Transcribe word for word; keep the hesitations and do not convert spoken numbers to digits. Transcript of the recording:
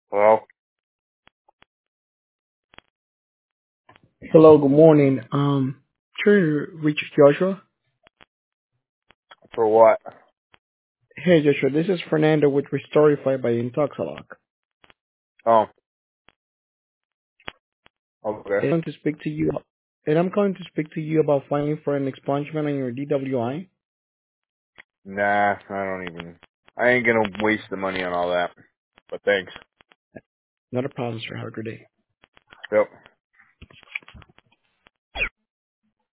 Well, Hello, good morning. Um, sure, to reach Joshua. for what? Hey, Joshua, this is Fernando with Restorify by Intoxalock. Oh, okay. And I'm to speak to you, and I'm going to speak to you about filing for an expungement on your D W I. Nah, I don't even. I ain't gonna waste the money on all that. But thanks. Not a problem, sir. Have a good day. Yep.